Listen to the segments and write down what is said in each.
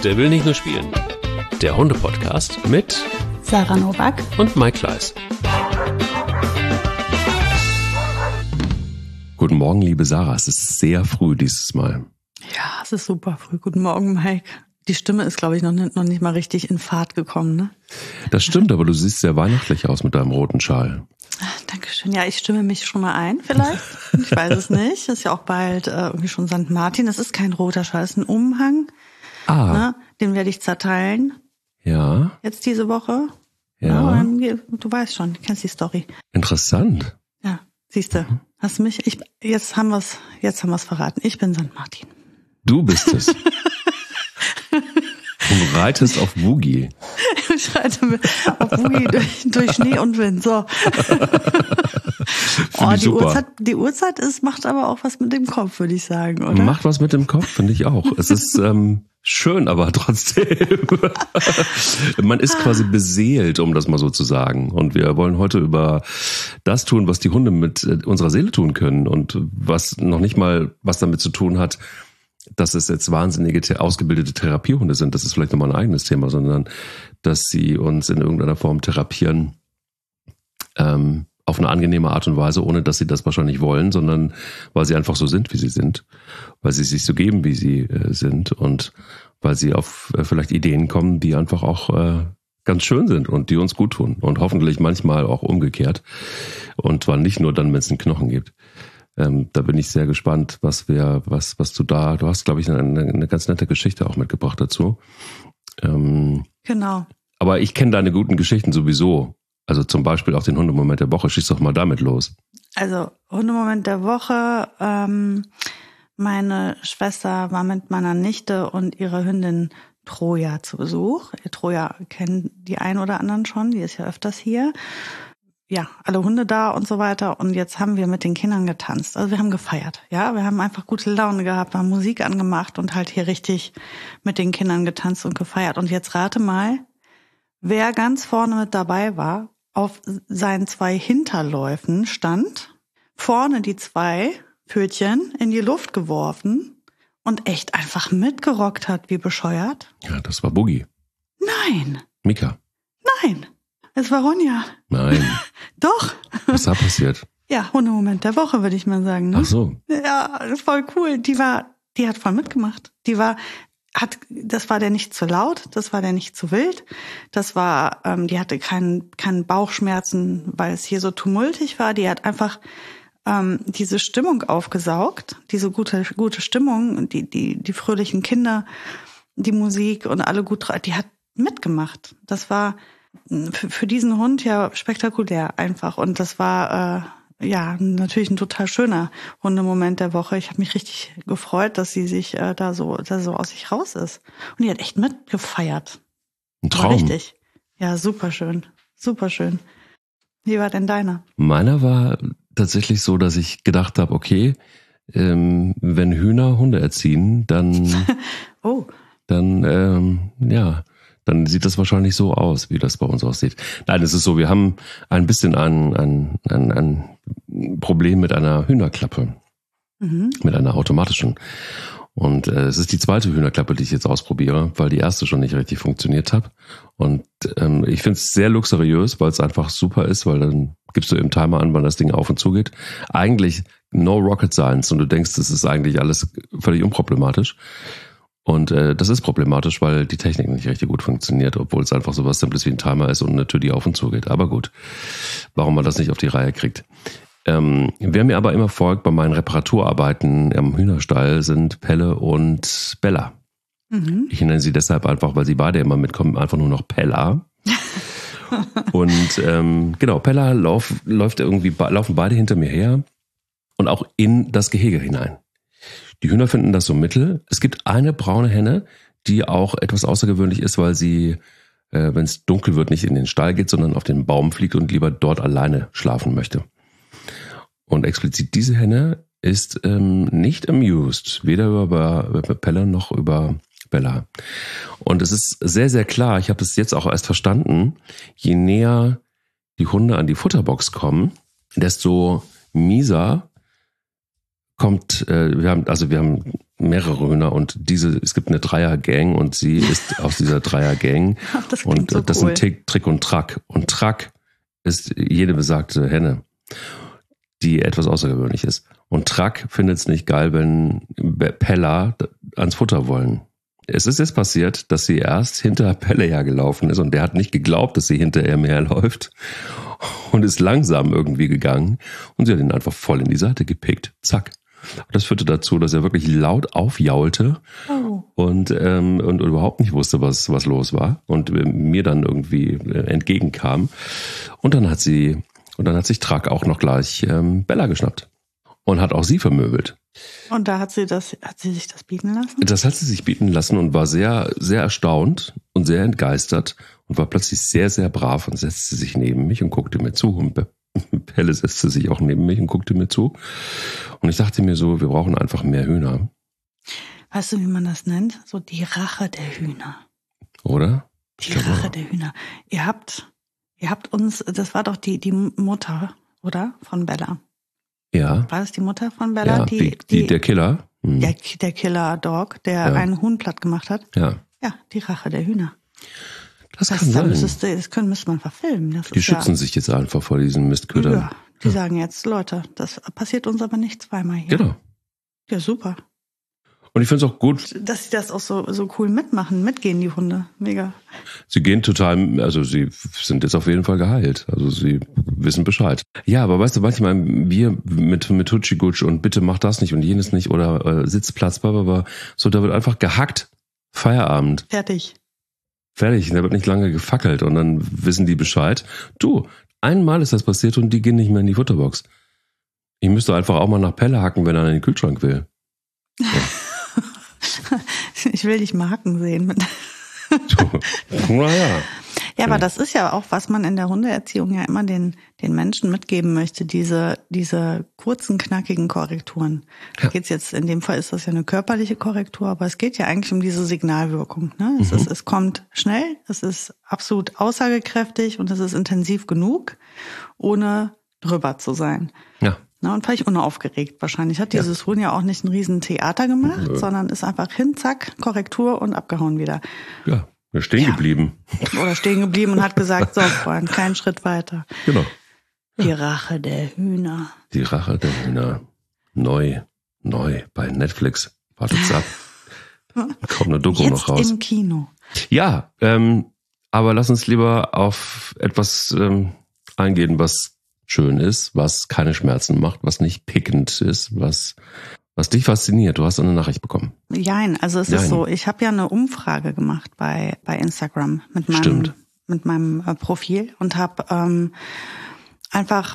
Der will nicht nur spielen. Der Hunde-Podcast mit Sarah Novak und Mike Kleiss. Guten Morgen, liebe Sarah. Es ist sehr früh dieses Mal. Ja, es ist super früh. Guten Morgen, Mike. Die Stimme ist, glaube ich, noch nicht mal richtig in Fahrt gekommen, ne? Das stimmt, aber du siehst sehr weihnachtlich aus mit deinem roten Schal. Dankeschön. Ja, ich stimme mich schon mal ein, vielleicht. Ich weiß es nicht. Das ist ja auch bald irgendwie schon St. Martin. Das ist kein roter Schal, das ist ein Umhang. Ne? Den werde ich zerteilen. Ja. Jetzt diese Woche. Ja. Du weißt schon, du kennst die Story. Interessant. Ja, siehst du. Hast du mich? Jetzt haben wir's verraten. Ich bin St. Martin. Du bist es. Du reitest auf Boogie. Ich reite auf Boogie durch Schnee und Wind. So. Die Uhrzeit macht aber auch was mit dem Kopf, würde ich sagen, oder? Macht was mit dem Kopf, finde ich auch. Es ist schön, aber trotzdem. Man ist quasi beseelt, um das mal so zu sagen. Und wir wollen heute über das tun, was die Hunde mit unserer Seele tun können und was noch nicht mal was damit zu tun hat, dass es jetzt wahnsinnige, ausgebildete Therapiehunde sind. Das ist vielleicht nochmal ein eigenes Thema, sondern dass sie uns in irgendeiner Form therapieren, auf eine angenehme Art und Weise, ohne dass sie das wahrscheinlich wollen, sondern weil sie einfach so sind, wie sie sind, weil sie sich so geben, wie sie sind und weil sie auf vielleicht Ideen kommen, die einfach auch ganz schön sind und die uns gut tun und hoffentlich manchmal auch umgekehrt und zwar nicht nur dann, wenn es einen Knochen gibt. Da bin ich sehr gespannt, du hast, glaube ich, eine ganz nette Geschichte auch mitgebracht dazu. Genau. Aber ich kenne deine guten Geschichten sowieso. Also zum Beispiel auch den Hundemoment der Woche. Schieß doch mal damit los. Also Hundemoment der Woche. Meine Schwester war mit meiner Nichte und ihrer Hündin Troja zu Besuch. Troja kennen die einen oder anderen schon, die ist ja öfters hier. Ja, alle Hunde da und so weiter. Und jetzt haben wir mit den Kindern getanzt. Also wir haben gefeiert. Ja, wir haben einfach gute Laune gehabt, haben Musik angemacht und halt hier richtig mit den Kindern getanzt und gefeiert. Und jetzt rate mal, wer ganz vorne mit dabei war, auf seinen 2 Hinterläufen stand, vorne die 2 Pfötchen in die Luft geworfen und echt einfach mitgerockt hat, wie bescheuert. Ja, das war Boogie. Nein. Mika. Nein. Es war Ronja. Nein. Doch. Was da passiert? Ja, Hundemoment der Woche, würde ich mal sagen. Ne? Ach so. Ja, voll cool. Die hat voll mitgemacht. Das war der nicht zu laut, das war der nicht zu wild. Die hatte keinen Bauchschmerzen, weil es hier so tumultig war. Die hat einfach diese Stimmung aufgesaugt, diese gute Stimmung, die fröhlichen Kinder, die Musik und alle die hat mitgemacht. Das war für diesen Hund ja spektakulär einfach. Und das war natürlich ein total schöner Hundemoment der Woche. Ich habe mich richtig gefreut, dass sie sich da so aus sich raus ist. Und die hat echt mitgefeiert. Ein Traum. War richtig. Ja, super schön. Super schön. Wie war denn deiner? Meiner war tatsächlich so, dass ich gedacht habe, okay, wenn Hühner Hunde erziehen, dann dann sieht das wahrscheinlich so aus, wie das bei uns aussieht. Nein, es ist so, wir haben ein bisschen ein Problem mit einer Hühnerklappe, mit einer automatischen. Und es ist die zweite Hühnerklappe, die ich jetzt ausprobiere, weil die erste schon nicht richtig funktioniert hat. Und ich finde es sehr luxuriös, weil es einfach super ist, weil dann gibst du im Timer an, wann das Ding auf und zu geht. Eigentlich no rocket science und du denkst, das ist eigentlich alles völlig unproblematisch. Und das ist problematisch, weil die Technik nicht richtig gut funktioniert, obwohl es einfach so was Simples wie ein Timer ist und eine Tür, die auf und zu geht. Aber gut, warum man das nicht auf die Reihe kriegt. Wer mir aber immer folgt bei meinen Reparaturarbeiten am Hühnerstall sind Pelle und Bella. Mhm. Ich nenne sie deshalb einfach, weil sie beide immer mitkommen, einfach nur noch Pella. Und genau, Pella laufen beide hinter mir her und auch in das Gehege hinein. Die Hühner finden das so mittel. Es gibt eine braune Henne, die auch etwas außergewöhnlich ist, weil sie, wenn es dunkel wird, nicht in den Stall geht, sondern auf den Baum fliegt und lieber dort alleine schlafen möchte. Und explizit diese Henne ist nicht amused, weder über Pelle noch über Bella. Und es ist sehr, sehr klar, ich habe das jetzt auch erst verstanden, je näher die Hunde an die Futterbox kommen, desto mieser kommt, wir haben mehrere Hühner und es gibt eine Dreier-Gang und sie ist aus dieser Dreier-Gang. Das und so das cool. sind Trick und Track. Und Track ist jede besagte Henne, die etwas außergewöhnlich ist. Und Track findet es nicht geil, wenn Pella ans Futter wollen. Es ist jetzt passiert, dass sie erst hinter Pelle hergelaufen ist und der hat nicht geglaubt, dass sie hinter ihm herläuft und ist langsam irgendwie gegangen und sie hat ihn einfach voll in die Seite gepickt. Zack. Das führte dazu, dass er wirklich laut aufjaulte und überhaupt nicht wusste, was los war und mir dann irgendwie entgegenkam. Und dann hat sich Track auch noch gleich Bella geschnappt und hat auch sie vermöbelt. Und da hat sie sich das bieten lassen? Das hat sie sich bieten lassen und war sehr, sehr erstaunt und sehr entgeistert und war plötzlich sehr, sehr brav und setzte sich neben mich und guckte mir zu. Und Pelle setzte sich auch neben mich und guckte mir zu. Und ich dachte mir so, wir brauchen einfach mehr Hühner. Weißt du, wie man das nennt? So die Rache der Hühner. Oder? Die Rache der Hühner. Ihr habt uns, das war doch die Mutter, oder? Von Bella. Ja. War das die Mutter von Bella? Ja, der Killer. Der Killer-Dog, der einen Huhn platt gemacht hat. Ja. Ja, die Rache der Hühner. Das kann sein. Müsste man verfilmen. Die schützen sich jetzt einfach vor diesen Mistködern. Ja, die sagen jetzt, Leute, das passiert uns aber nicht zweimal hier. Genau. Ja, super. Und ich finde es auch gut, dass sie das auch so cool mitgehen, die Hunde. Mega. Sie gehen total, also sie sind jetzt auf jeden Fall geheilt. Also sie wissen Bescheid. Ja, aber weißt du, manchmal wir mit Hutschigutsch und bitte mach das nicht und jenes nicht oder Sitzplatz, blablabla. So, da wird einfach gehackt. Feierabend. Fertig. Da wird nicht lange gefackelt und dann wissen die Bescheid. Du, einmal ist das passiert und die gehen nicht mehr in die Futterbox. Ich müsste einfach auch mal nach Pelle hacken, wenn er in den Kühlschrank will. Ja. Ich will dich mal hacken sehen. Naja. Ja, aber das ist ja auch, was man in der Hundeerziehung ja immer den Menschen mitgeben möchte, diese kurzen, knackigen Korrekturen. Ja. Geht's jetzt, in dem Fall ist das ja eine körperliche Korrektur, aber es geht ja eigentlich um diese Signalwirkung. Ne? Es kommt schnell, es ist absolut aussagekräftig und es ist intensiv genug, ohne drüber zu sein. Ja. Na, und völlig unaufgeregt wahrscheinlich. Hat dieses Huhn ja auch nicht ein riesen Theater gemacht, sondern ist einfach hin, zack, Korrektur und abgehauen wieder. Ja, stehen geblieben. Oder stehen geblieben und hat gesagt, so Freund, keinen Schritt weiter. Genau. Die Rache der Hühner. Die Rache der Hühner. Neu bei Netflix. Wartet's ab. Kommt eine Doku noch raus. Jetzt im Kino. Ja, aber lass uns lieber auf etwas eingehen, was schön ist, was keine Schmerzen macht, was nicht pickend ist, was dich fasziniert. Du hast eine Nachricht bekommen. Jein, also es ist so, ich habe ja eine Umfrage gemacht bei Instagram mit meinem Profil und habe einfach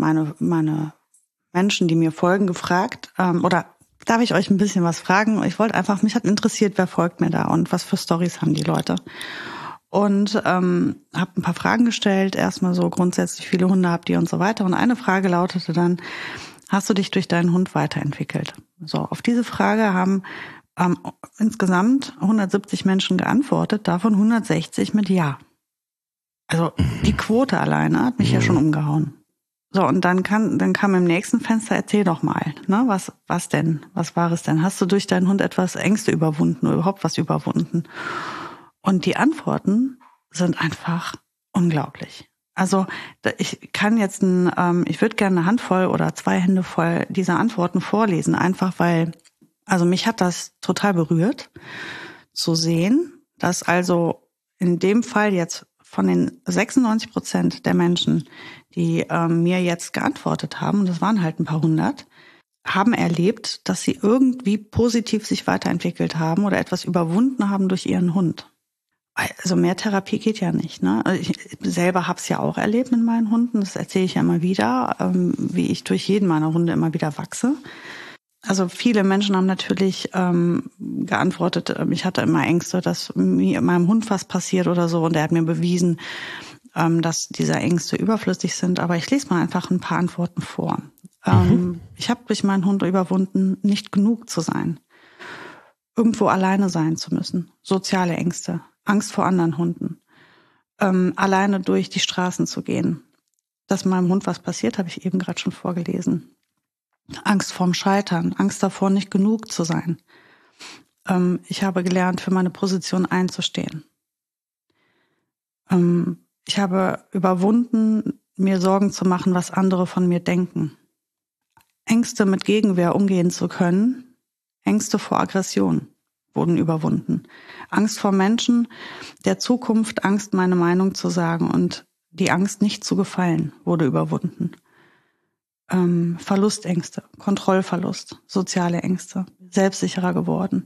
meine Menschen, die mir folgen, gefragt, oder darf ich euch ein bisschen was fragen? Mich hat interessiert, wer folgt mir da und was für Storys haben die Leute? Und habe ein paar Fragen gestellt, erstmal so grundsätzlich, viele Hunde habt ihr und so weiter. Und eine Frage lautete dann, hast du dich durch deinen Hund weiterentwickelt? So, auf diese Frage haben insgesamt 170 Menschen geantwortet, davon 160 mit Ja. Also die Quote alleine hat mich ja schon umgehauen. So, und dann kam im nächsten Fenster, erzähl doch mal, ne, was denn? Was war es denn? Hast du durch deinen Hund etwas Ängste überwunden oder überhaupt was überwunden? Und die Antworten sind einfach unglaublich. Also ich würde gerne eine Handvoll oder 2 Hände voll dieser Antworten vorlesen, einfach weil, also mich hat das total berührt, zu sehen, dass also in dem Fall jetzt von den 96% der Menschen, die mir jetzt geantwortet haben, und das waren halt ein paar hundert, haben erlebt, dass sie irgendwie positiv sich weiterentwickelt haben oder etwas überwunden haben durch ihren Hund. Also mehr Therapie geht ja nicht, ne? Ich selber habe es ja auch erlebt mit meinen Hunden. Das erzähle ich ja immer wieder, wie ich durch jeden meiner Hunde immer wieder wachse. Also viele Menschen haben natürlich geantwortet, ich hatte immer Ängste, dass meinem Hund was passiert oder so. Und er hat mir bewiesen, dass diese Ängste überflüssig sind. Aber ich lese mal einfach ein paar Antworten vor. Ich habe durch meinen Hund überwunden, nicht genug zu sein. Irgendwo alleine sein zu müssen. Soziale Ängste. Angst vor anderen Hunden. Alleine durch die Straßen zu gehen. Dass meinem Hund was passiert, habe ich eben gerade schon vorgelesen. Angst vorm Scheitern, Angst davor, nicht genug zu sein. Ich habe gelernt, für meine Position einzustehen. Ich habe überwunden, mir Sorgen zu machen, was andere von mir denken. Ängste mit Gegenwehr umgehen zu können, Ängste vor Aggression wurden überwunden. Angst vor Menschen, der Zukunft, Angst, meine Meinung zu sagen und die Angst, nicht zu gefallen, wurde überwunden. Verlustängste, Kontrollverlust, soziale Ängste, selbstsicherer geworden.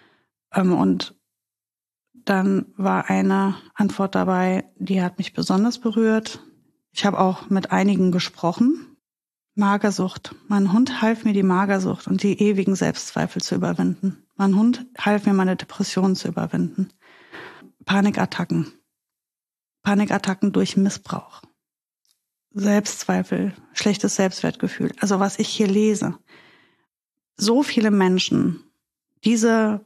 Und dann war eine Antwort dabei, die hat mich besonders berührt. Ich habe auch mit einigen gesprochen. Magersucht. Mein Hund half mir, die Magersucht und die ewigen Selbstzweifel zu überwinden. Mein Hund half mir, meine Depressionen zu überwinden. Panikattacken. Panikattacken durch Missbrauch. Selbstzweifel, schlechtes Selbstwertgefühl. Also was ich hier lese. So viele Menschen, diese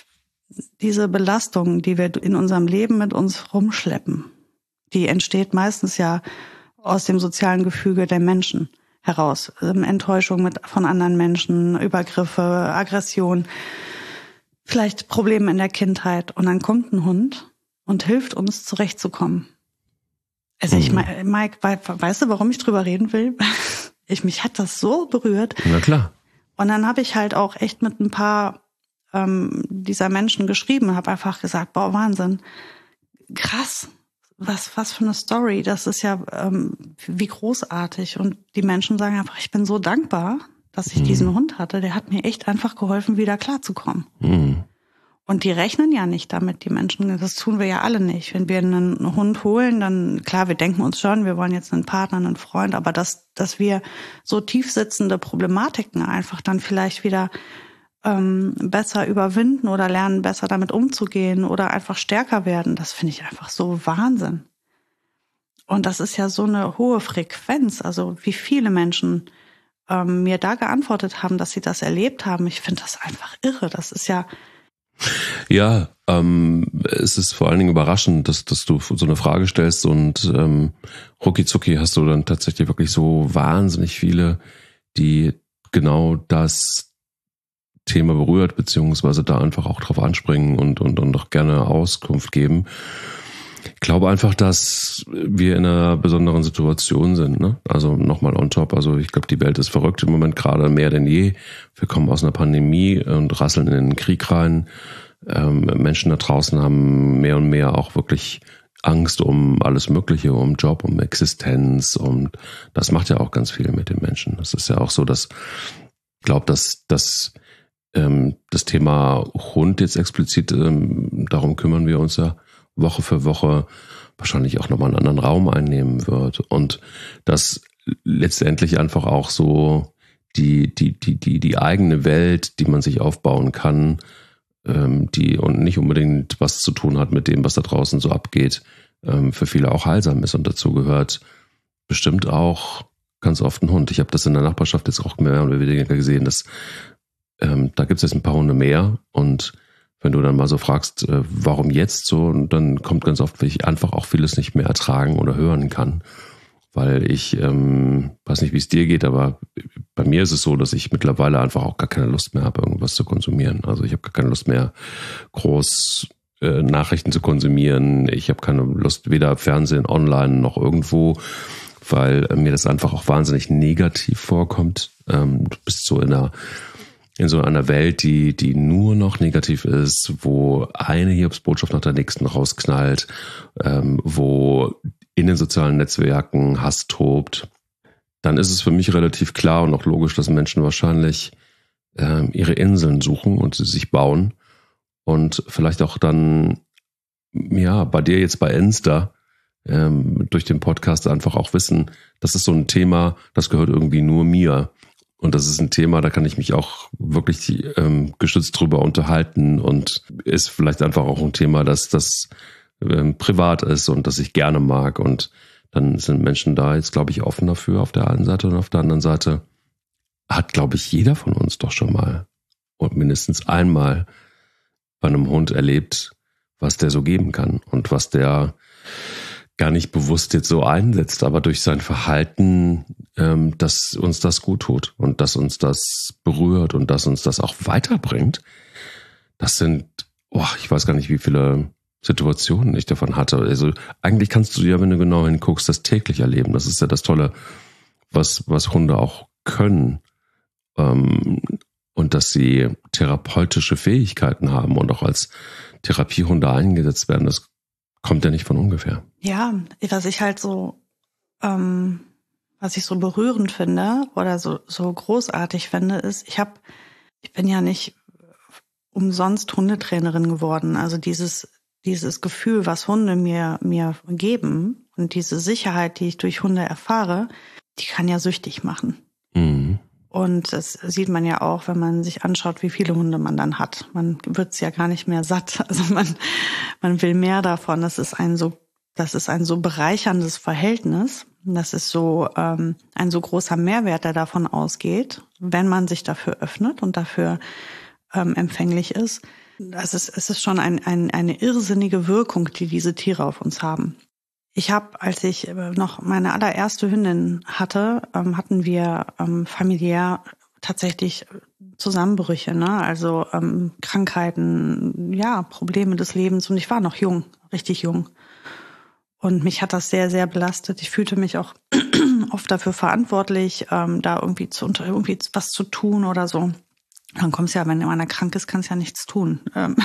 Belastung, die wir in unserem Leben mit uns rumschleppen, die entsteht meistens ja aus dem sozialen Gefüge der Menschen heraus. Enttäuschung von anderen Menschen, Übergriffe, Aggression, vielleicht Probleme in der Kindheit. Und dann kommt ein Hund und hilft uns, zurechtzukommen. Also Mike, weißt du, warum ich drüber reden will? Mich hat das so berührt. Na klar. Und dann habe ich halt auch echt mit ein paar dieser Menschen geschrieben und habe einfach gesagt, boah, Wahnsinn, krass, was für eine Story, das ist ja wie großartig. Und die Menschen sagen einfach, ich bin so dankbar, dass ich diesen Hund hatte, der hat mir echt einfach geholfen, wieder klarzukommen. Und die rechnen ja nicht damit, die Menschen, das tun wir ja alle nicht. Wenn wir einen Hund holen, dann, klar, wir denken uns schon, wir wollen jetzt einen Partner, einen Freund, aber dass wir so tief sitzende Problematiken einfach dann vielleicht wieder besser überwinden oder lernen, besser damit umzugehen oder einfach stärker werden, das finde ich einfach so Wahnsinn. Und das ist ja so eine hohe Frequenz, also wie viele Menschen mir da geantwortet haben, dass sie das erlebt haben. Ich finde das einfach irre. Das ist ja... Ja, es ist vor allen Dingen überraschend, dass du so eine Frage stellst und rucki-zucki hast du dann tatsächlich wirklich so wahnsinnig viele, die genau das Thema berührt, beziehungsweise da einfach auch drauf anspringen und auch gerne Auskunft geben. Ich glaube einfach, dass wir in einer besonderen Situation sind, ne? Also nochmal on top. Also ich glaube, die Welt ist verrückt im Moment gerade mehr denn je. Wir kommen aus einer Pandemie und rasseln in den Krieg rein. Menschen da draußen haben mehr und mehr auch wirklich Angst um alles Mögliche, um Job, um Existenz, und das macht ja auch ganz viel mit den Menschen. Das ist ja auch so, dass ich glaube, dass das Thema Hund jetzt explizit, darum kümmern wir uns ja Woche für Woche, wahrscheinlich auch nochmal einen anderen Raum einnehmen wird. Und dass letztendlich einfach auch so die eigene Welt, die man sich aufbauen kann, die und nicht unbedingt was zu tun hat mit dem, was da draußen so abgeht, für viele auch heilsam ist. Und dazu gehört bestimmt auch ganz oft ein Hund. Ich habe das in der Nachbarschaft jetzt auch mehr oder weniger gesehen, dass da gibt es jetzt ein paar Hunde mehr, und wenn du dann mal so fragst, warum jetzt so, und dann kommt ganz oft, weil ich einfach auch vieles nicht mehr ertragen oder hören kann, weil ich weiß nicht, wie es dir geht, aber bei mir ist es so, dass ich mittlerweile einfach auch gar keine Lust mehr habe, irgendwas zu konsumieren. Also ich habe gar keine Lust mehr, groß Nachrichten zu konsumieren. Ich habe keine Lust, weder Fernsehen, online noch irgendwo, weil mir das einfach auch wahnsinnig negativ vorkommt. Du bist so in so einer Welt, die nur noch negativ ist, wo eine Hiobsbotschaft nach der nächsten rausknallt, wo in den sozialen Netzwerken Hass tobt, dann ist es für mich relativ klar und auch logisch, dass Menschen wahrscheinlich ihre Inseln suchen und sie sich bauen und vielleicht auch dann, ja, bei dir jetzt bei Insta, durch den Podcast einfach auch wissen, das ist so ein Thema, das gehört irgendwie nur mir. Und das ist ein Thema, da kann ich mich auch wirklich gestützt drüber unterhalten, und ist vielleicht einfach auch ein Thema, das privat ist und das ich gerne mag. Und dann sind Menschen da jetzt, glaube ich, offen dafür auf der einen Seite, und auf der anderen Seite hat, glaube ich, jeder von uns doch schon mal und mindestens einmal bei einem Hund erlebt, was der so geben kann und was der gar nicht bewusst jetzt so einsetzt, aber durch sein Verhalten, dass uns das gut tut und dass uns das berührt und dass uns das auch weiterbringt. das sind, ich weiß gar nicht, wie viele Situationen ich davon hatte. Also eigentlich kannst du ja, wenn du genau hinguckst, das täglich erleben. Das ist ja das Tolle, was Hunde auch können. Und dass sie therapeutische Fähigkeiten haben und auch als Therapiehunde eingesetzt werden, das kommt ja nicht von ungefähr. Ja, was ich halt so, was ich so berührend finde oder so großartig finde, ist, ich bin ja nicht umsonst Hundetrainerin geworden. Also dieses Gefühl, was Hunde mir geben und diese Sicherheit, die ich durch Hunde erfahre, die kann ja süchtig machen. Mhm. Und das sieht man ja auch, wenn man sich anschaut, wie viele Hunde man dann hat. Man wird es ja gar nicht mehr satt. Also man will mehr davon. Das ist ein so bereicherndes Verhältnis. Das ist so ein so großer Mehrwert, der davon ausgeht, wenn man sich dafür öffnet und dafür empfänglich ist. Es ist schon eine irrsinnige Wirkung, die diese Tiere auf uns haben. Ich habe, als ich noch meine allererste Hündin hatte, hatten wir familiär tatsächlich Zusammenbrüche, ne? Also Krankheiten, ja, Probleme des Lebens. Und ich war noch jung, richtig jung. Und mich hat das sehr, sehr belastet. Ich fühlte mich auch oft dafür verantwortlich, da irgendwie was zu tun oder so. Dann kommst ja, wenn einer krank ist, kannst ja nichts tun.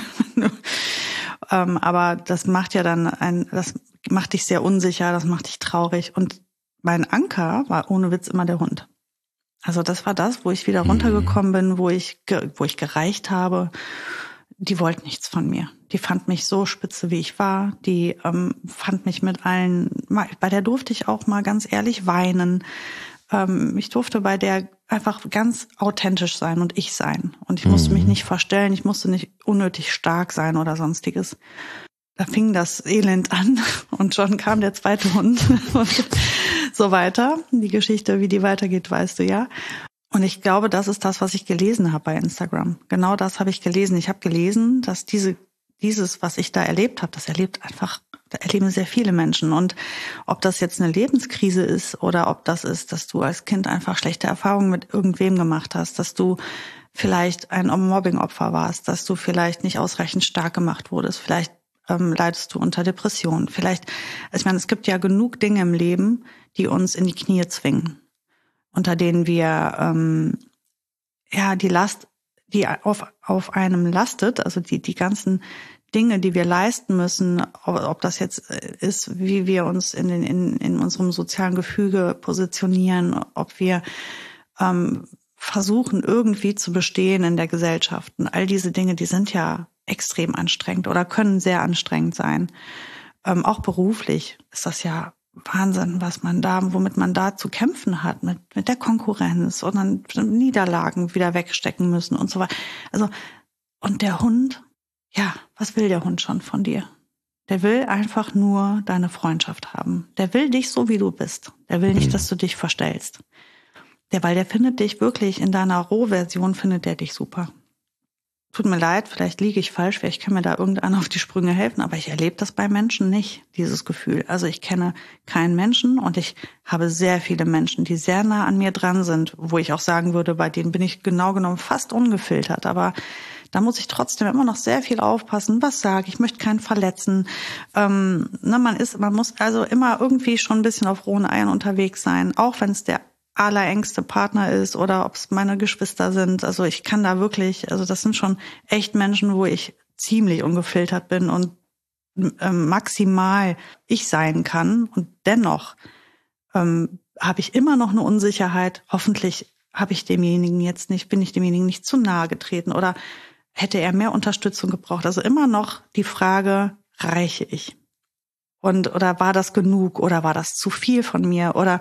Aber das macht ja das macht dich sehr unsicher, das macht dich traurig. Und mein Anker war ohne Witz immer der Hund. Also das war das, wo ich wieder runtergekommen bin, wo ich gereicht habe. Die wollten nichts von mir. Die fand mich so spitze, wie ich war. Die fand mich mit allen, bei der durfte ich auch mal ganz ehrlich weinen. Ich durfte bei der einfach ganz authentisch sein und ich sein. Und ich musste mich nicht verstellen, ich musste nicht unnötig stark sein oder sonstiges. Da fing das Elend an und schon kam der zweite Hund und so weiter. Die Geschichte, wie die weitergeht, weißt du ja. Und ich glaube, das ist das, was ich gelesen habe bei Instagram. Genau das habe ich gelesen. Ich habe gelesen, dass dieses, was ich da erlebt habe, da erleben sehr viele Menschen. Und ob das jetzt eine Lebenskrise ist oder ob das ist, dass du als Kind einfach schlechte Erfahrungen mit irgendwem gemacht hast, dass du vielleicht ein Mobbing-Opfer warst, dass du vielleicht nicht ausreichend stark gemacht wurdest, vielleicht leidest du unter Depressionen. Vielleicht, ich meine, es gibt ja genug Dinge im Leben, die uns in die Knie zwingen, unter denen wir die Last, die auf einem lastet, also die ganzen Dinge, die wir leisten müssen, ob das jetzt ist, wie wir uns in unserem sozialen Gefüge positionieren, ob wir versuchen, irgendwie zu bestehen in der Gesellschaft. Und all diese Dinge, die sind ja extrem anstrengend oder können sehr anstrengend sein. Auch beruflich ist das ja Wahnsinn, womit man da zu kämpfen hat, mit der Konkurrenz und dann Niederlagen wieder wegstecken müssen und so weiter. Also, und der Hund, ja, was will der Hund schon von dir? Der will einfach nur deine Freundschaft haben. Der will dich so, wie du bist. Der will nicht, dass du dich verstellst. Weil der findet dich wirklich in deiner Rohversion, findet der dich super. Tut mir leid, vielleicht liege ich falsch, vielleicht kann mir da irgendeiner auf die Sprünge helfen, aber ich erlebe das bei Menschen nicht, dieses Gefühl. Also ich kenne keinen Menschen und ich habe sehr viele Menschen, die sehr nah an mir dran sind, wo ich auch sagen würde, bei denen bin ich genau genommen fast ungefiltert, aber da muss ich trotzdem immer noch sehr viel aufpassen, was sage ich, möchte keinen verletzen. Man muss also immer irgendwie schon ein bisschen auf rohen Eiern unterwegs sein, auch wenn es der allerengste Partner ist oder ob es meine Geschwister sind. Also ich kann da wirklich, also das sind schon echt Menschen, wo ich ziemlich ungefiltert bin und maximal ich sein kann. Und dennoch habe ich immer noch eine Unsicherheit. Hoffentlich bin ich demjenigen nicht zu nahe getreten oder hätte er mehr Unterstützung gebraucht. Also immer noch die Frage, reiche ich? Oder war das genug oder war das zu viel von mir? Oder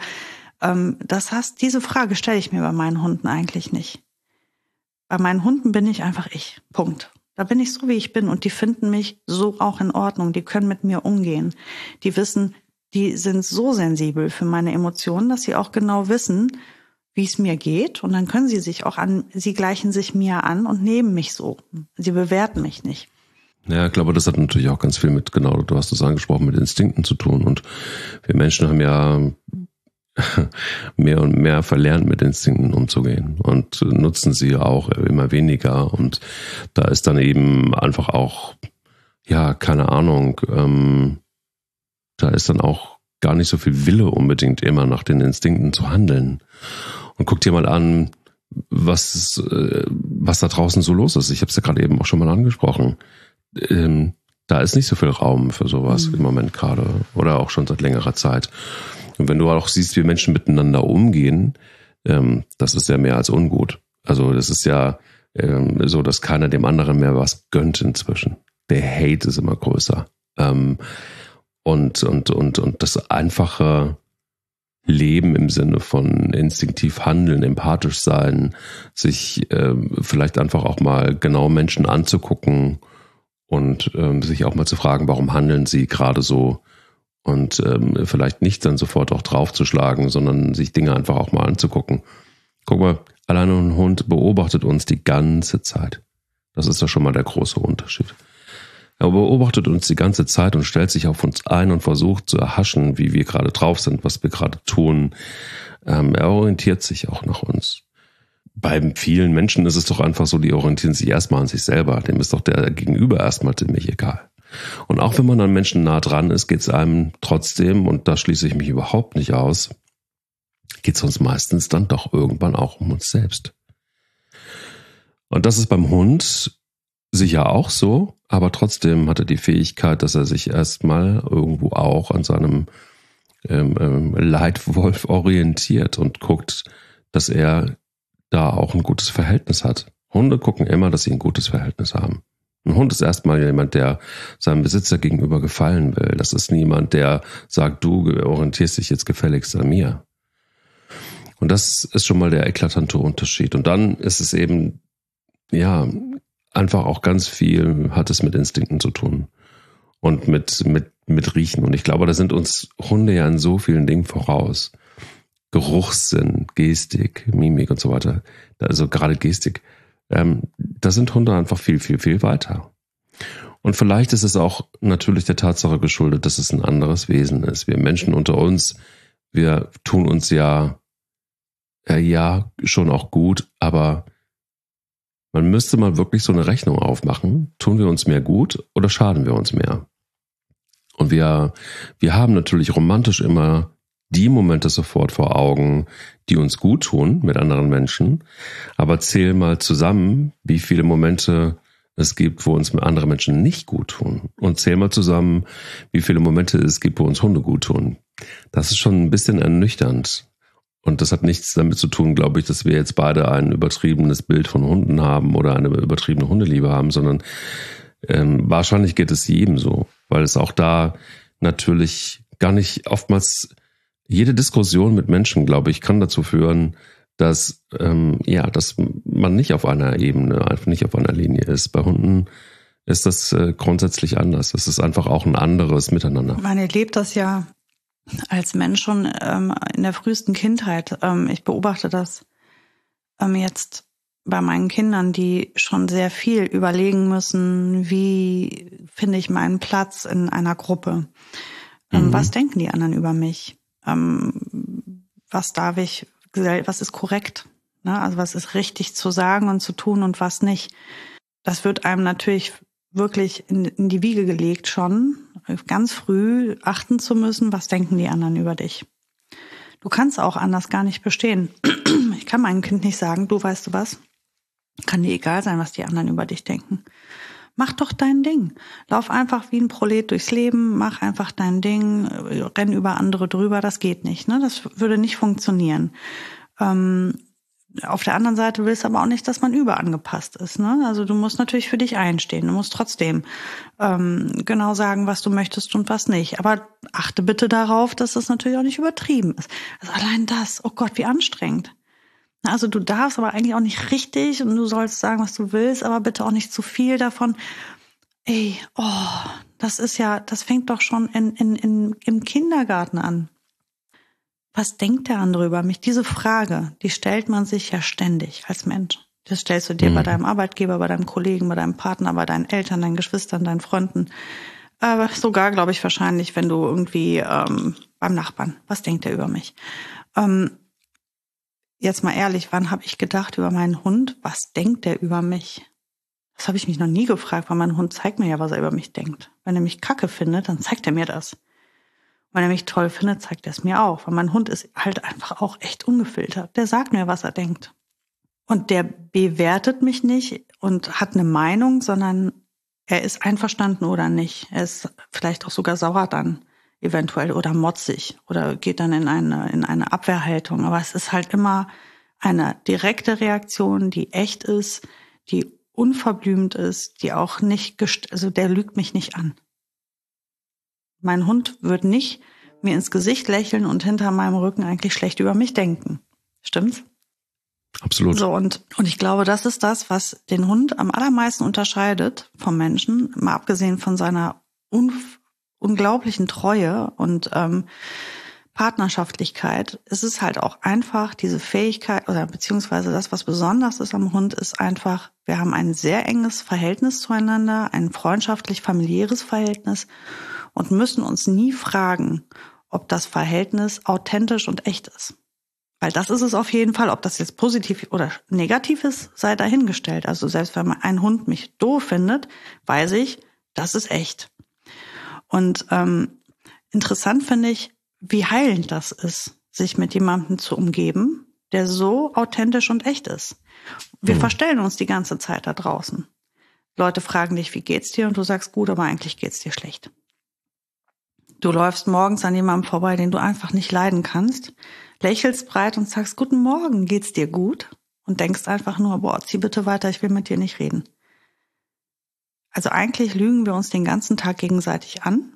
diese Frage stelle ich mir bei meinen Hunden eigentlich nicht. Bei meinen Hunden bin ich einfach ich. Punkt. Da bin ich so, wie ich bin und die finden mich so auch in Ordnung. Die können mit mir umgehen. Die wissen, die sind so sensibel für meine Emotionen, dass sie auch genau wissen, wie es mir geht. Und dann können sie gleichen sich mir an und nehmen mich so. Sie bewerten mich nicht. Ja, ich glaube, das hat natürlich auch ganz viel mit, genau, du hast es angesprochen, mit Instinkten zu tun. Und wir Menschen haben ja mehr und mehr verlernt, mit Instinkten umzugehen und nutzen sie auch immer weniger. Und da ist dann eben einfach auch, ja, keine Ahnung, da ist dann auch gar nicht so viel Wille unbedingt immer nach den Instinkten zu handeln. Und guck dir mal an, was da draußen so los ist. Ich habe es ja gerade eben auch schon mal angesprochen. Da ist nicht so viel Raum für sowas im Moment gerade oder auch schon seit längerer Zeit. Und wenn du auch siehst, wie Menschen miteinander umgehen, das ist ja mehr als ungut. Also das ist ja so, dass keiner dem anderen mehr was gönnt inzwischen. Der Hate ist immer größer. Und das einfache Leben im Sinne von instinktiv handeln, empathisch sein, sich vielleicht einfach auch mal genau Menschen anzugucken und sich auch mal zu fragen, warum handeln sie gerade so, und vielleicht nicht dann sofort auch draufzuschlagen, sondern sich Dinge einfach auch mal anzugucken. Guck mal, alleine ein Hund beobachtet uns die ganze Zeit. Das ist doch schon mal der große Unterschied. Er beobachtet uns die ganze Zeit und stellt sich auf uns ein und versucht zu erhaschen, wie wir gerade drauf sind, was wir gerade tun. Er orientiert sich auch nach uns. Bei vielen Menschen ist es doch einfach so, die orientieren sich erstmal an sich selber. Dem ist doch der Gegenüber erstmal ziemlich egal. Und auch wenn man an Menschen nah dran ist, geht es einem trotzdem, und da schließe ich mich überhaupt nicht aus, geht es uns meistens dann doch irgendwann auch um uns selbst. Und das ist beim Hund sicher auch so, aber trotzdem hat er die Fähigkeit, dass er sich erstmal irgendwo auch an seinem Leitwolf orientiert und guckt, dass er da auch ein gutes Verhältnis hat. Hunde gucken immer, dass sie ein gutes Verhältnis haben. Ein Hund ist erstmal jemand, der seinem Besitzer gegenüber gefallen will. Das ist niemand, der sagt, du orientierst dich jetzt gefälligst an mir. Und das ist schon mal der eklatante Unterschied. Und dann ist es eben, ja, einfach auch ganz viel hat es mit Instinkten zu tun und mit Riechen. Und ich glaube, da sind uns Hunde ja in so vielen Dingen voraus. Geruchssinn, Gestik, Mimik und so weiter. Also gerade Gestik. Da sind Hunde einfach viel, viel, viel weiter. Und vielleicht ist es auch natürlich der Tatsache geschuldet, dass es ein anderes Wesen ist. Wir Menschen unter uns, wir tun uns ja schon auch gut, aber man müsste mal wirklich so eine Rechnung aufmachen. Tun wir uns mehr gut oder schaden wir uns mehr? Und wir haben natürlich romantisch immer die Momente sofort vor Augen, die uns gut tun mit anderen Menschen. Aber zähl mal zusammen, wie viele Momente es gibt, wo uns andere Menschen nicht gut tun. Und zähl mal zusammen, wie viele Momente es gibt, wo uns Hunde gut tun. Das ist schon ein bisschen ernüchternd. Und das hat nichts damit zu tun, glaube ich, dass wir jetzt beide ein übertriebenes Bild von Hunden haben oder eine übertriebene Hundeliebe haben, sondern wahrscheinlich geht es jedem so, weil es auch da natürlich gar nicht oftmals jede Diskussion mit Menschen, glaube ich, kann dazu führen, dass dass man nicht auf einer Ebene, einfach nicht auf einer Linie ist. Bei Hunden ist das grundsätzlich anders. Es ist einfach auch ein anderes Miteinander. Man erlebt das ja als Mensch schon in der frühesten Kindheit. Ich beobachte das jetzt bei meinen Kindern, die schon sehr viel überlegen müssen, wie finde ich meinen Platz in einer Gruppe? Was denken die anderen über mich? Was darf ich, was ist korrekt? Ne? Also was ist richtig zu sagen und zu tun und was nicht? Das wird einem natürlich wirklich in die Wiege gelegt schon, ganz früh achten zu müssen, was denken die anderen über dich. Du kannst auch anders gar nicht bestehen. Ich kann meinem Kind nicht sagen, du weißt du was, kann dir egal sein, was die anderen über dich denken. Mach doch dein Ding. Lauf einfach wie ein Prolet durchs Leben, mach einfach dein Ding, renn über andere drüber, das geht nicht. Ne? Das würde nicht funktionieren. Auf der anderen Seite willst du aber auch nicht, dass man überangepasst ist. Ne? Also du musst natürlich für dich einstehen. Du musst trotzdem genau sagen, was du möchtest und was nicht. Aber achte bitte darauf, dass das natürlich auch nicht übertrieben ist. Also allein das, oh Gott, wie anstrengend. Also du darfst aber eigentlich auch nicht richtig und du sollst sagen, was du willst, aber bitte auch nicht zu viel davon. Ey, das fängt doch schon im Kindergarten an. Was denkt der andere über mich? Diese Frage, die stellt man sich ja ständig als Mensch. Das stellst du dir bei deinem Arbeitgeber, bei deinem Kollegen, bei deinem Partner, bei deinen Eltern, deinen Geschwistern, deinen Freunden. Sogar, glaube ich, wahrscheinlich, wenn du irgendwie beim Nachbarn, was denkt er über mich? Jetzt mal ehrlich, wann habe ich gedacht über meinen Hund, was denkt der über mich? Das habe ich mich noch nie gefragt, weil mein Hund zeigt mir ja, was er über mich denkt. Wenn er mich kacke findet, dann zeigt er mir das. Wenn er mich toll findet, zeigt er es mir auch. Weil mein Hund ist halt einfach auch echt ungefiltert. Der sagt mir, was er denkt. Und der bewertet mich nicht und hat eine Meinung, sondern er ist einverstanden oder nicht. Er ist vielleicht auch sogar sauer dann eventuell oder motzig oder geht dann in eine Abwehrhaltung. Aber es ist halt immer eine direkte Reaktion, die echt ist, die unverblümt ist, die auch nicht, also der lügt mich nicht an. Mein Hund wird nicht mir ins Gesicht lächeln und hinter meinem Rücken eigentlich schlecht über mich denken. Stimmt's? Absolut. So, und ich glaube, das ist das, was den Hund am allermeisten unterscheidet vom Menschen, mal abgesehen von seiner unglaublichen Treue und Partnerschaftlichkeit. Es ist halt auch einfach diese Fähigkeit oder beziehungsweise das, was besonders ist am Hund, ist einfach, wir haben ein sehr enges Verhältnis zueinander, ein freundschaftlich-familiäres Verhältnis und müssen uns nie fragen, ob das Verhältnis authentisch und echt ist. Weil das ist es auf jeden Fall. Ob das jetzt positiv oder negativ ist, sei dahingestellt. Also selbst wenn ein Hund mich doof findet, weiß ich, das ist echt. Und interessant finde ich, wie heilend das ist, sich mit jemandem zu umgeben, der so authentisch und echt ist. Wir verstellen uns die ganze Zeit da draußen. Leute fragen dich, wie geht's dir? Und du sagst gut, aber eigentlich geht's dir schlecht. Du läufst morgens an jemandem vorbei, den du einfach nicht leiden kannst, lächelst breit und sagst, guten Morgen, geht's dir gut? Und denkst einfach nur, boah, zieh bitte weiter, ich will mit dir nicht reden. Also eigentlich lügen wir uns den ganzen Tag gegenseitig an,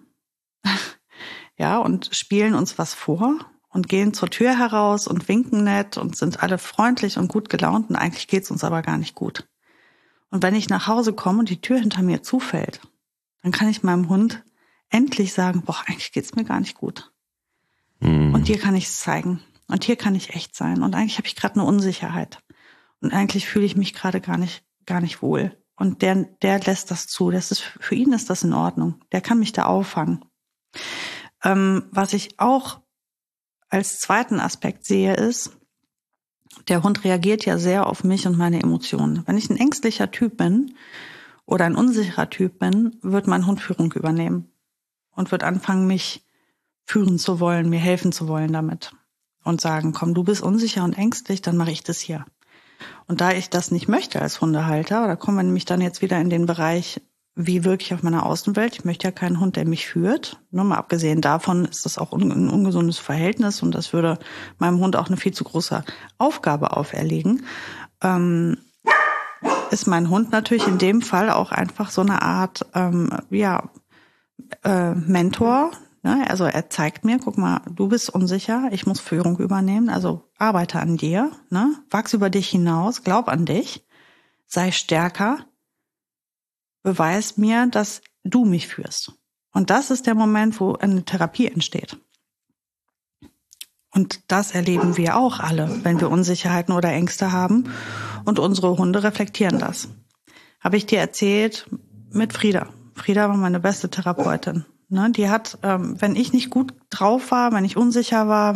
ja, und spielen uns was vor und gehen zur Tür heraus und winken nett und sind alle freundlich und gut gelaunt und eigentlich geht's uns aber gar nicht gut. Und wenn ich nach Hause komme und die Tür hinter mir zufällt, dann kann ich meinem Hund endlich sagen, boah, eigentlich geht's mir gar nicht gut. Und dir kann ich es zeigen. Und hier kann ich echt sein. Und eigentlich habe ich gerade eine Unsicherheit. Und eigentlich fühle ich mich gerade gar nicht wohl. Und der lässt das zu. Für ihn ist das in Ordnung. Der kann mich da auffangen. Was ich auch als zweiten Aspekt sehe, ist, der Hund reagiert ja sehr auf mich und meine Emotionen. Wenn ich ein ängstlicher Typ bin oder ein unsicherer Typ bin, wird mein Hund Führung übernehmen und wird anfangen, mich führen zu wollen, mir helfen zu wollen damit und sagen, komm, du bist unsicher und ängstlich, dann mache ich das hier. Und da ich das nicht möchte als Hundehalter, da kommen wir nämlich dann jetzt wieder in den Bereich, wie wirke ich auf meiner Außenwelt. Ich möchte ja keinen Hund, der mich führt. Nur mal abgesehen davon ist das auch ein ungesundes Verhältnis und das würde meinem Hund auch eine viel zu große Aufgabe auferlegen. Ist mein Hund natürlich in dem Fall auch einfach so eine Art Mentor. Ne? Also er zeigt mir, guck mal, du bist unsicher, ich muss Führung übernehmen, also arbeite an dir, ne? Wachs über dich hinaus, glaub an dich, sei stärker, beweis mir, dass du mich führst. Und das ist der Moment, wo eine Therapie entsteht. Und das erleben wir auch alle, wenn wir Unsicherheiten oder Ängste haben. Und unsere Hunde reflektieren das. Habe ich dir erzählt mit Frieda. Frieda war meine beste Therapeutin. Ne, die hat, wenn ich nicht gut drauf war, wenn ich unsicher war,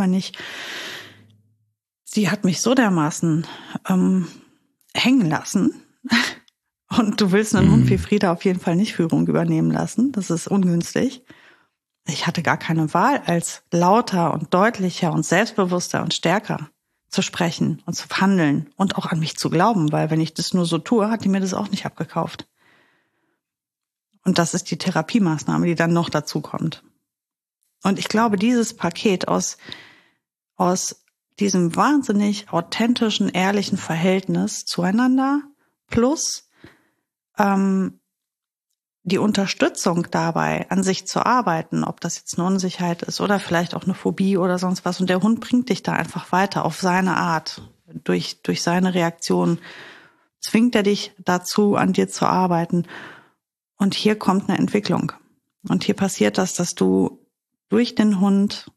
sie hat mich so dermaßen hängen lassen. Und du willst einen Hund wie Frieda auf jeden Fall nicht Führung übernehmen lassen. Das ist ungünstig. Ich hatte gar keine Wahl, als lauter und deutlicher und selbstbewusster und stärker zu sprechen und zu handeln und auch an mich zu glauben, weil wenn ich das nur so tue, hat die mir das auch nicht abgekauft. Und das ist die Therapiemaßnahme, die dann noch dazu kommt. Und ich glaube, dieses Paket aus diesem wahnsinnig authentischen, ehrlichen Verhältnis zueinander plus die Unterstützung dabei, an sich zu arbeiten, ob das jetzt eine Unsicherheit ist oder vielleicht auch eine Phobie oder sonst was. Und der Hund bringt dich da einfach weiter auf seine Art. Durch seine Reaktion zwingt er dich dazu, an dir zu arbeiten. Und hier kommt eine Entwicklung. Und hier passiert das, dass du durch den Hund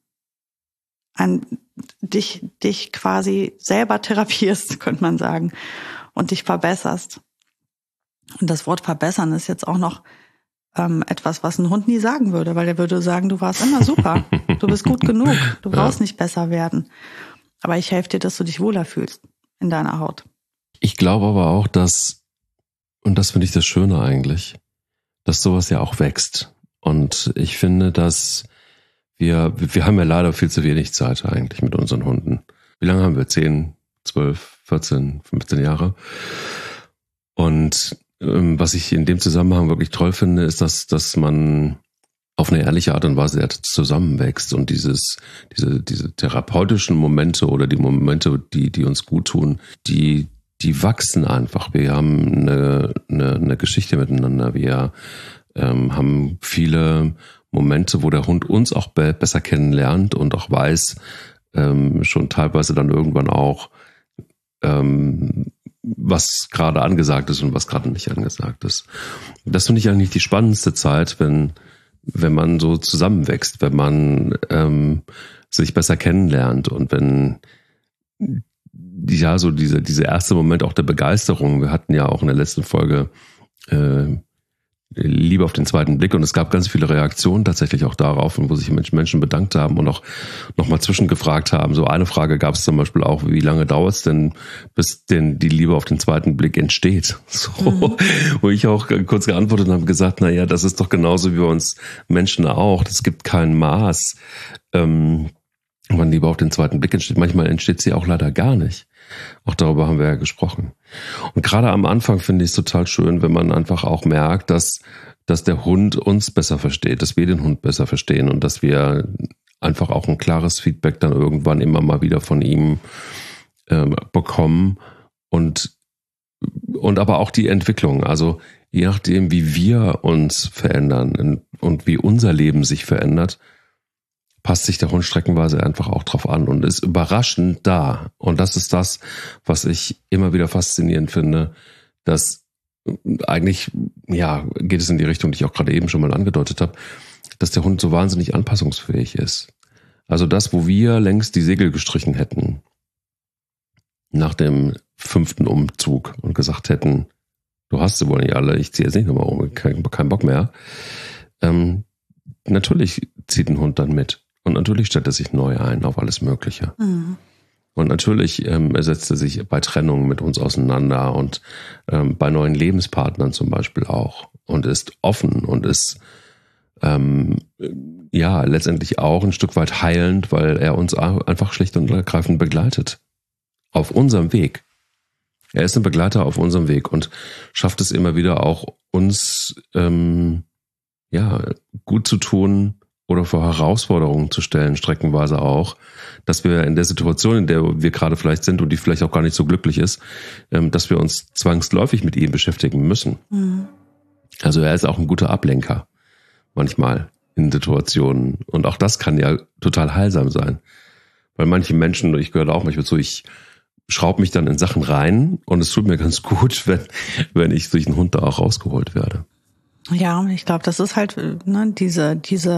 dich quasi selber therapierst, könnte man sagen, und dich verbesserst. Und das Wort verbessern ist jetzt auch noch etwas, was ein Hund nie sagen würde, weil er würde sagen, du warst immer super, du bist gut genug, du brauchst nicht besser werden. Aber ich helfe dir, dass du dich wohler fühlst in deiner Haut. Ich glaube aber auch, dass, und das finde ich das Schöne eigentlich, dass sowas ja auch wächst. Und ich finde, dass wir haben ja leider viel zu wenig Zeit eigentlich mit unseren Hunden. Wie lange haben wir? 10, 12, 14, 15 Jahre? Und was ich in dem Zusammenhang wirklich toll finde, ist, dass man auf eine ehrliche Art und Weise zusammenwächst und diese therapeutischen Momente oder die Momente, die uns gut tun, die wachsen einfach. Wir haben eine Geschichte miteinander. Wir haben viele Momente, wo der Hund uns auch besser kennenlernt und auch weiß, schon teilweise dann irgendwann auch, was gerade angesagt ist und was gerade nicht angesagt ist. Das finde ich eigentlich die spannendste Zeit, wenn man so zusammenwächst, wenn man sich besser kennenlernt und wenn so diese erste Moment auch der Begeisterung. Wir hatten ja auch in der letzten Folge Liebe auf den zweiten Blick und es gab ganz viele Reaktionen tatsächlich auch darauf, wo sich Menschen bedankt haben und auch nochmal zwischengefragt haben. So eine Frage gab es zum Beispiel auch, wie lange dauert es denn, bis denn die Liebe auf den zweiten Blick entsteht? So, wo ich auch kurz geantwortet und habe gesagt, naja, das ist doch genauso wie bei uns Menschen auch. Es gibt kein Maß, wann Liebe auf den zweiten Blick entsteht. Manchmal entsteht sie auch leider gar nicht. Auch darüber haben wir ja gesprochen. Und gerade am Anfang finde ich es total schön, wenn man einfach auch merkt, dass der Hund uns besser versteht, dass wir den Hund besser verstehen und dass wir einfach auch ein klares Feedback dann irgendwann immer mal wieder von ihm bekommen und aber auch die Entwicklung. Also je nachdem, wie wir uns verändern und wie unser Leben sich verändert, passt sich der Hund streckenweise einfach auch drauf an und ist überraschend da. Und das ist das, was ich immer wieder faszinierend finde, dass eigentlich, ja, geht es in die Richtung, die ich auch gerade eben schon mal angedeutet habe, dass der Hund so wahnsinnig anpassungsfähig ist. Also das, wo wir längst die Segel gestrichen hätten, nach dem 5. Umzug und gesagt hätten, du hast sie wohl nicht alle, ich ziehe jetzt nicht nochmal um, kein Bock mehr. Natürlich zieht ein Hund dann mit. Und natürlich stellt er sich neu ein auf alles Mögliche. Mhm. Und natürlich setzt er sich bei Trennungen mit uns auseinander und bei neuen Lebenspartnern zum Beispiel auch. Und ist offen und ist letztendlich auch ein Stück weit heilend, weil er uns einfach schlicht und ergreifend begleitet. Auf unserem Weg. Er ist ein Begleiter auf unserem Weg und schafft es immer wieder auch, uns gut zu tun oder vor Herausforderungen zu stellen, streckenweise auch, dass wir in der Situation, in der wir gerade vielleicht sind und die vielleicht auch gar nicht so glücklich ist, dass wir uns zwangsläufig mit ihm beschäftigen müssen. Mhm. Also er ist auch ein guter Ablenker manchmal in Situationen und auch das kann ja total heilsam sein. Weil manche Menschen, ich gehöre auch manchmal so, ich schraube mich dann in Sachen rein und es tut mir ganz gut, wenn ich durch einen Hund da auch rausgeholt werde. Ja, ich glaube, das ist halt dieser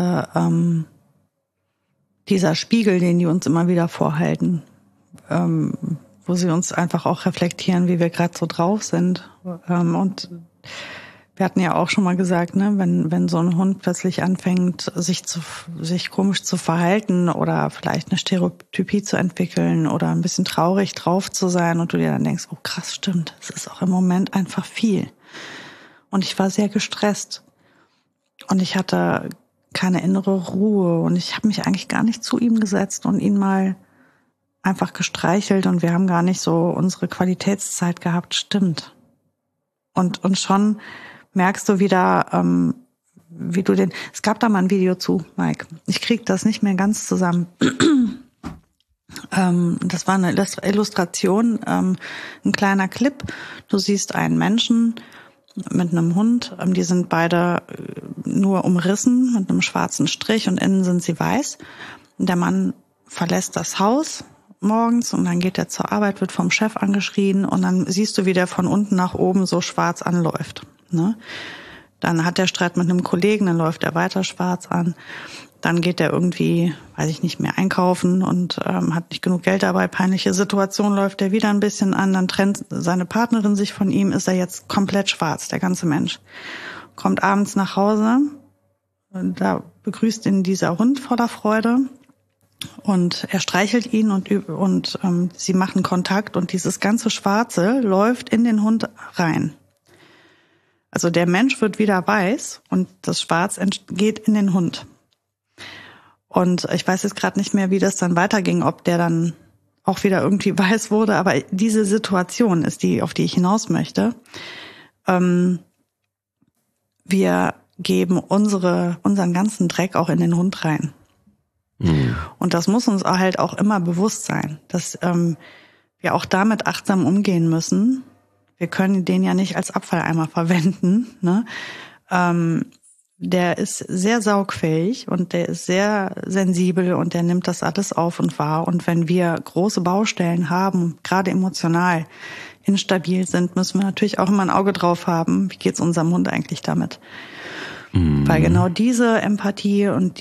Spiegel, den die uns immer wieder vorhalten, wo sie uns einfach auch reflektieren, wie wir gerade so drauf sind. Und wir hatten ja auch schon mal gesagt, ne, wenn so ein Hund plötzlich anfängt, sich komisch zu verhalten oder vielleicht eine Stereotypie zu entwickeln oder ein bisschen traurig drauf zu sein und du dir dann denkst, oh krass, stimmt, es ist auch im Moment einfach viel. Und ich war sehr gestresst und ich hatte keine innere Ruhe und ich habe mich eigentlich gar nicht zu ihm gesetzt und ihn mal einfach gestreichelt und wir haben gar nicht so unsere Qualitätszeit gehabt, stimmt. Und schon merkst du wieder, wie du es gab da mal ein Video zu, Mike. Ich krieg das nicht mehr ganz zusammen. Das war eine Illustration, ein kleiner Clip. Du siehst einen Menschen mit einem Hund, die sind beide nur umrissen mit einem schwarzen Strich und innen sind sie weiß. Der Mann verlässt das Haus morgens und dann geht er zur Arbeit, wird vom Chef angeschrien und dann siehst du, wie der von unten nach oben so schwarz anläuft. Ne? Dann hat er Streit mit einem Kollegen, dann läuft er weiter schwarz an. Dann geht er irgendwie, weiß ich nicht mehr, einkaufen und hat nicht genug Geld dabei. Peinliche Situation, läuft er wieder ein bisschen an. Dann trennt seine Partnerin sich von ihm, ist er jetzt komplett schwarz, der ganze Mensch. kommt abends nach Hause. Da begrüßt ihn dieser Hund voller Freude. Und er streichelt ihn und sie machen Kontakt und dieses ganze Schwarze läuft in den Hund rein. Also der Mensch wird wieder weiß und das Schwarz geht in den Hund. Und ich weiß jetzt gerade nicht mehr, wie das dann weiterging, ob der dann auch wieder irgendwie weiß wurde, aber diese Situation ist die, auf die ich hinaus möchte. Wir geben unseren ganzen Dreck auch in den Hund rein. Und das muss uns halt auch immer bewusst sein, dass wir auch damit achtsam umgehen müssen. Wir können den ja nicht als Abfalleimer verwenden. Ne? Der ist sehr saugfähig und der ist sehr sensibel und der nimmt das alles auf und wahr. Und wenn wir große Baustellen haben, gerade emotional instabil sind, müssen wir natürlich auch immer ein Auge drauf haben, wie geht's unserem Hund eigentlich damit. Weil genau diese Empathie und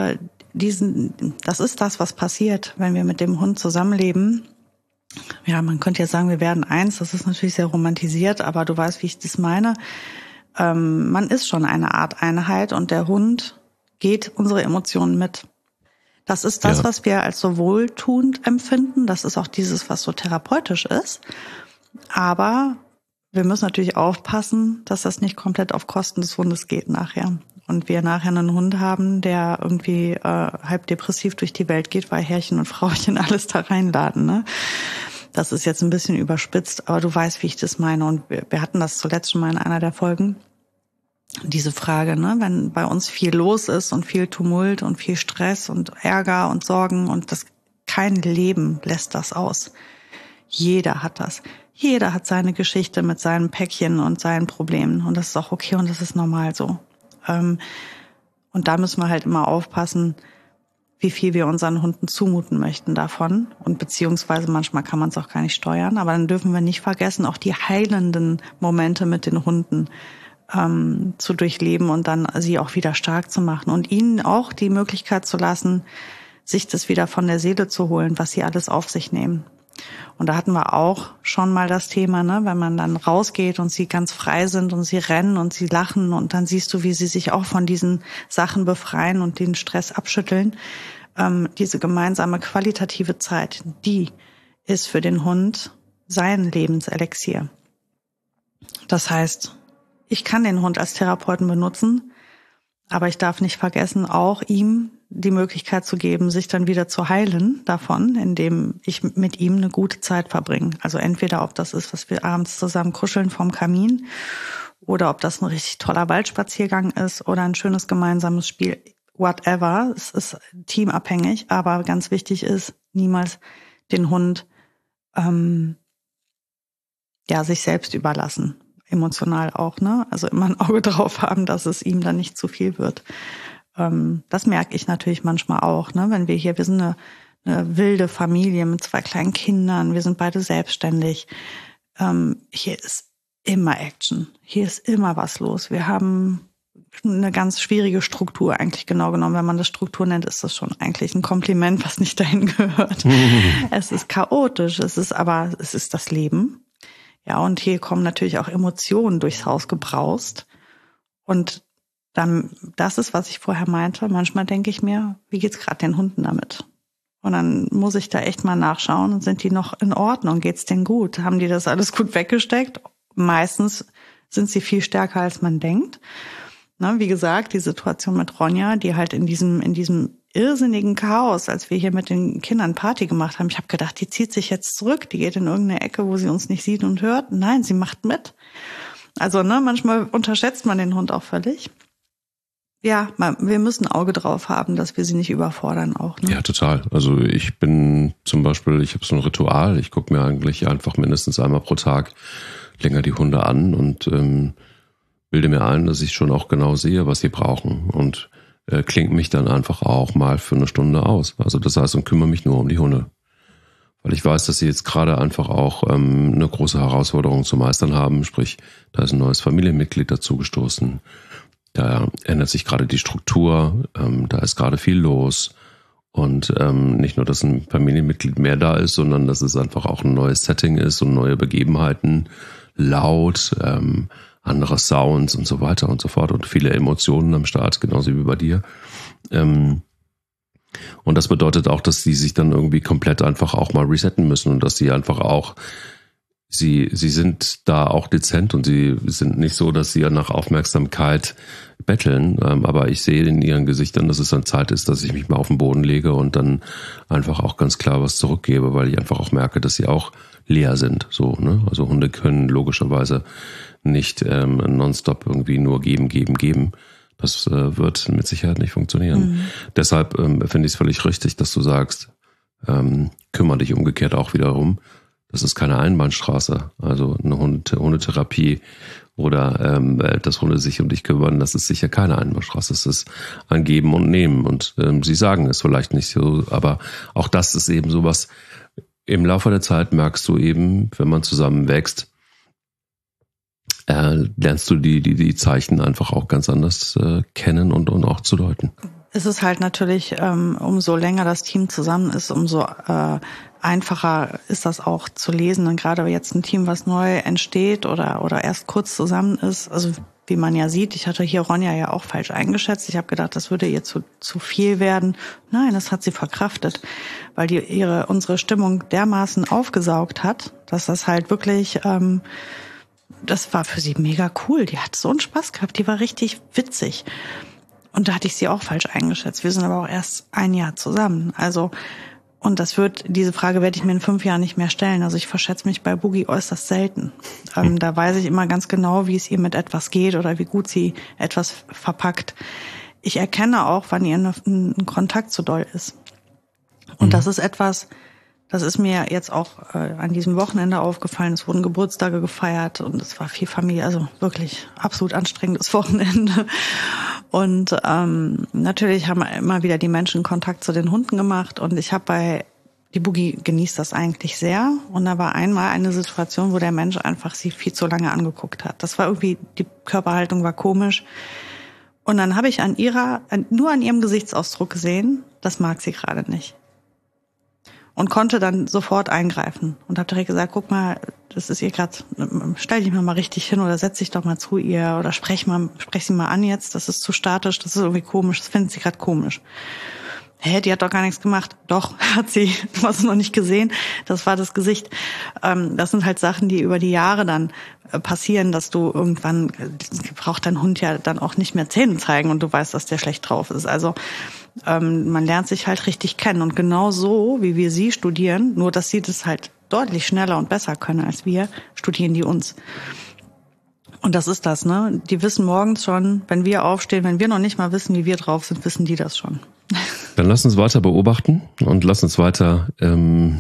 das ist das, was passiert, wenn wir mit dem Hund zusammenleben. Ja, man könnte ja sagen, wir werden eins. Das ist natürlich sehr romantisiert, aber du weißt, wie ich das meine. Man ist schon eine Art Einheit und der Hund geht unsere Emotionen mit. Das ist das, was wir als so wohltuend empfinden. Das ist auch dieses, was so therapeutisch ist. Aber wir müssen natürlich aufpassen, dass das nicht komplett auf Kosten des Hundes geht nachher. Und wir nachher einen Hund haben, der irgendwie halb depressiv durch die Welt geht, weil Herrchen und Frauchen alles da reinladen. Ne? Das ist jetzt ein bisschen überspitzt, aber du weißt, wie ich das meine. Und wir hatten das zuletzt schon mal in einer der Folgen. Diese Frage, ne, wenn bei uns viel los ist und viel Tumult und viel Stress und Ärger und Sorgen und kein Leben lässt das aus. Jeder hat das. Jeder hat seine Geschichte mit seinen Päckchen und seinen Problemen. Und das ist auch okay und das ist normal so. Und da müssen wir halt immer aufpassen, wie viel wir unseren Hunden zumuten möchten davon. Und beziehungsweise manchmal kann man es auch gar nicht steuern. Aber dann dürfen wir nicht vergessen, auch die heilenden Momente mit den Hunden zu durchleben und dann sie auch wieder stark zu machen. Und ihnen auch die Möglichkeit zu lassen, sich das wieder von der Seele zu holen, was sie alles auf sich nehmen. Und da hatten wir auch schon mal das Thema, ne, wenn man dann rausgeht und sie ganz frei sind und sie rennen und sie lachen und dann siehst du, wie sie sich auch von diesen Sachen befreien und den Stress abschütteln. Diese gemeinsame qualitative Zeit, die ist für den Hund sein Lebenselixier. Das heißt, ich kann den Hund als Therapeuten benutzen, aber ich darf nicht vergessen, auch ihm die Möglichkeit zu geben, sich dann wieder zu heilen davon, indem ich mit ihm eine gute Zeit verbringe. Also entweder, ob das ist, was wir abends zusammen kuscheln vorm Kamin oder ob das ein richtig toller Waldspaziergang ist oder ein schönes gemeinsames Spiel, whatever. Es ist teamabhängig, aber ganz wichtig ist, niemals den Hund sich selbst überlassen. Emotional auch, ne? Also immer ein Auge drauf haben, dass es ihm dann nicht zu viel wird. Das merke ich natürlich manchmal auch, ne? Wenn wir sind eine wilde Familie mit 2 kleinen Kindern, wir sind beide selbstständig. Hier ist immer Action, hier ist immer was los. Wir haben eine ganz schwierige Struktur eigentlich genau genommen. Wenn man das Struktur nennt, ist das schon eigentlich ein Kompliment, was nicht dahin gehört. Es ist chaotisch, es ist das Leben. Ja, und hier kommen natürlich auch Emotionen durchs Haus gebraust. Und dann, das ist, was ich vorher meinte. Manchmal denke ich mir, wie geht's gerade den Hunden damit? Und dann muss ich da echt mal nachschauen. Sind die noch in Ordnung? Geht's denen gut? Haben die das alles gut weggesteckt? Meistens sind sie viel stärker, als man denkt. Na, wie gesagt, die Situation mit Ronja, die halt in diesem irrsinnigen Chaos, als wir hier mit den Kindern Party gemacht haben, ich habe gedacht, die zieht sich jetzt zurück, die geht in irgendeine Ecke, wo sie uns nicht sieht und hört. Nein, sie macht mit. Also manchmal unterschätzt man den Hund auch völlig. Ja, wir müssen ein Auge drauf haben, dass wir sie nicht überfordern auch. Ne? Ja, total. Also ich bin zum Beispiel, ich habe so ein Ritual, ich gucke mir eigentlich einfach mindestens einmal pro Tag länger die Hunde an und bilde mir ein, dass ich schon auch genau sehe, was sie brauchen und klinge mich dann einfach auch mal für eine Stunde aus. Also das heißt, und kümmere mich nur um die Hunde. Weil ich weiß, dass sie jetzt gerade einfach auch eine große Herausforderung zu meistern haben. Sprich, da ist ein neues Familienmitglied dazugestoßen. Da ändert sich gerade die Struktur. Da ist gerade viel los. Und nicht nur, dass ein Familienmitglied mehr da ist, sondern dass es einfach auch ein neues Setting ist und neue Begebenheiten. Laut, andere Sounds und so weiter und so fort und viele Emotionen am Start, genauso wie bei dir. Und das bedeutet auch, dass die sich dann irgendwie komplett einfach auch mal resetten müssen und dass sie einfach auch, sie sind da auch dezent und sie sind nicht so, dass sie ja nach Aufmerksamkeit betteln, aber ich sehe in ihren Gesichtern, dass es dann Zeit ist, dass ich mich mal auf den Boden lege und dann einfach auch ganz klar was zurückgebe, weil ich einfach auch merke, dass sie auch leer sind. So, ne? Also Hunde können logischerweise nicht nonstop irgendwie nur geben. Das wird mit Sicherheit nicht funktionieren. Deshalb finde ich es völlig richtig, dass du sagst, kümmere dich umgekehrt auch wieder darum. Das ist keine Einbahnstraße. Also eine Hundetherapie oder dass Hunde sich um dich kümmern, das ist sicher keine Einbahnstraße. Es ist ein Geben und Nehmen. Und sie sagen es vielleicht nicht so, aber auch das ist eben sowas. Im Laufe der Zeit merkst du eben, wenn man zusammen wächst, lernst du die Zeichen einfach auch ganz anders kennen und auch zu deuten. Es ist halt natürlich, umso länger das Team zusammen ist, umso einfacher ist das auch zu lesen. Und gerade jetzt ein Team, was neu entsteht oder erst kurz zusammen ist, also wie man ja sieht, ich hatte hier Ronja ja auch falsch eingeschätzt. Ich habe gedacht, das würde ihr zu viel werden. Nein, das hat sie verkraftet, weil die unsere Stimmung dermaßen aufgesaugt hat, dass das halt wirklich... das war für sie mega cool. Die hat so einen Spaß gehabt. Die war richtig witzig. Und da hatte ich sie auch falsch eingeschätzt. Wir sind aber auch erst ein Jahr zusammen. Also, und diese Frage werde ich mir in 5 Jahren nicht mehr stellen. Also ich verschätze mich bei Boogie äußerst selten. Da weiß ich immer ganz genau, wie es ihr mit etwas geht oder wie gut sie etwas verpackt. Ich erkenne auch, wann ihr ein Kontakt zu doll ist. Und das ist etwas... Das ist mir jetzt auch an diesem Wochenende aufgefallen. Es wurden Geburtstage gefeiert und es war viel Familie, also wirklich absolut anstrengendes Wochenende. Und natürlich haben immer wieder die Menschen Kontakt zu den Hunden gemacht und die Boogie genießt das eigentlich sehr. Und da war einmal eine Situation, wo der Mensch einfach sie viel zu lange angeguckt hat. Das war irgendwie, die Körperhaltung war komisch. Und dann habe ich nur an ihrem Gesichtsausdruck gesehen, das mag sie gerade nicht. Und konnte dann sofort eingreifen und habe direkt gesagt, guck mal, das ist ihr gerade, stell dich mal richtig hin oder setz dich doch mal zu ihr oder sprech sie mal an jetzt, das ist zu statisch, das ist irgendwie komisch, das findet sie gerade komisch. Die hat doch gar nichts gemacht. Doch, hat sie, du hast es noch nicht gesehen, das war das Gesicht. Das sind halt Sachen, die über die Jahre dann passieren, dass du irgendwann, braucht dein Hund ja dann auch nicht mehr Zähne zeigen und du weißt, dass der schlecht drauf ist. Also man lernt sich halt richtig kennen und genau so, wie wir sie studieren, nur dass sie das halt deutlich schneller und besser können als wir, studieren die uns. Und das ist das, ne? Die wissen morgens schon, wenn wir aufstehen, wenn wir noch nicht mal wissen, wie wir drauf sind, wissen die das schon. Dann lass uns weiter beobachten und lass uns weiter Raum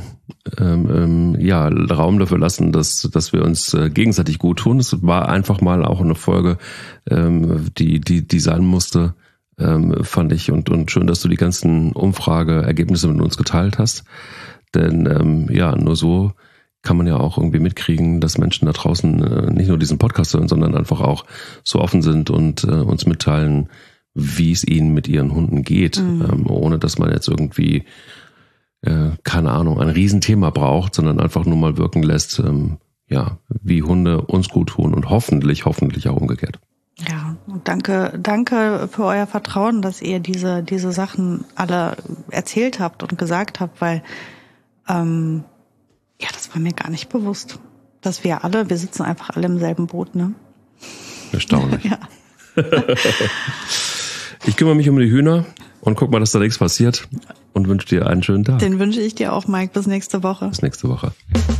dafür lassen, dass wir uns gegenseitig gut tun. Es war einfach mal auch eine Folge, die sein musste, fand ich. Und schön, dass du die ganzen Umfrageergebnisse mit uns geteilt hast. Denn nur so kann man ja auch irgendwie mitkriegen, dass Menschen da draußen nicht nur diesen Podcast hören, sondern einfach auch so offen sind und uns mitteilen, wie es ihnen mit ihren Hunden geht, ohne dass man jetzt irgendwie, keine Ahnung, ein Riesenthema braucht, sondern einfach nur mal wirken lässt, wie Hunde uns gut tun und hoffentlich auch umgekehrt. Ja, und danke für euer Vertrauen, dass ihr diese Sachen alle erzählt habt und gesagt habt, weil das war mir gar nicht bewusst, dass wir sitzen einfach alle im selben Boot, ne? Erstaunlich. Ja. Ich kümmere mich um die Hühner und guck mal, dass da nichts passiert und wünsche dir einen schönen Tag. Den wünsche ich dir auch, Mike. Bis nächste Woche. Bis nächste Woche.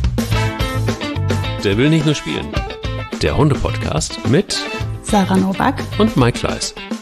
Der will nicht nur spielen. Der Hunde-Podcast mit Sarah Novak und Mike Kleiss.